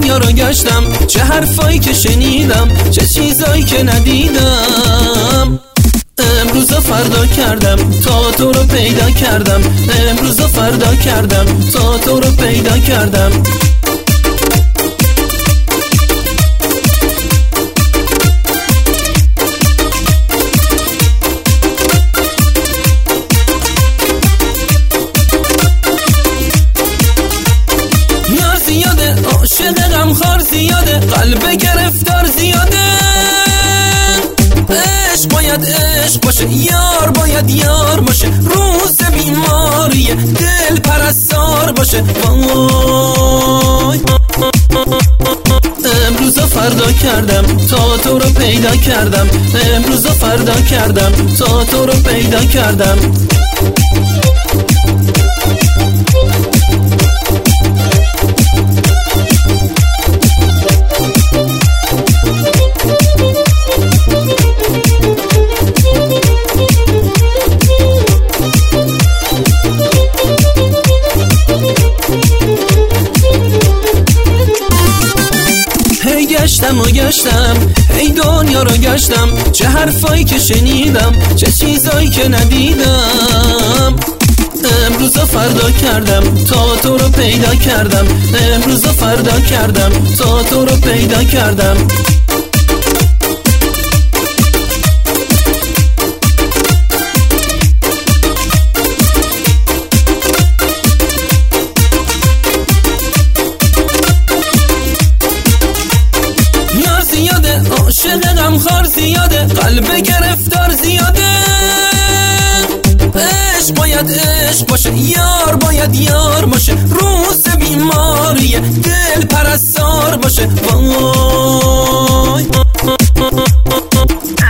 دنیا رو گشتم، چه حرفایی که شنیدم، چه چیزایی که ندیدم. امروز و فردا کردم تا تو رو پیدا کردم، امروز و فردا کردم تا تو رو پیدا کردم. یار زیاده، عاشق غمخوار زیاده، قلب گرفتار زیاده. عشق باید عشق باشه، یار باید یار باشه، روز بیماری دل پرستار باشه. وای امروز و فردا کردم تا تو رو پیدا کردم، امروز و فردا کردم تا تو رو پیدا کردم. گشتم و گشتم، ای دنیا رو گشتم، چه حرفایی که شنیدم، چه چیزایی که ندیدم. امروز و فردا کردم تا تو رو پیدا کردم، امروز و فردا کردم تا تو رو پیدا کردم. عاشق غمخوار زیاده، قلب گرفتار زیاده. عشق باید عشق باشه، یار باید یار باشه، روز بیماری دل پرستار باشه. وای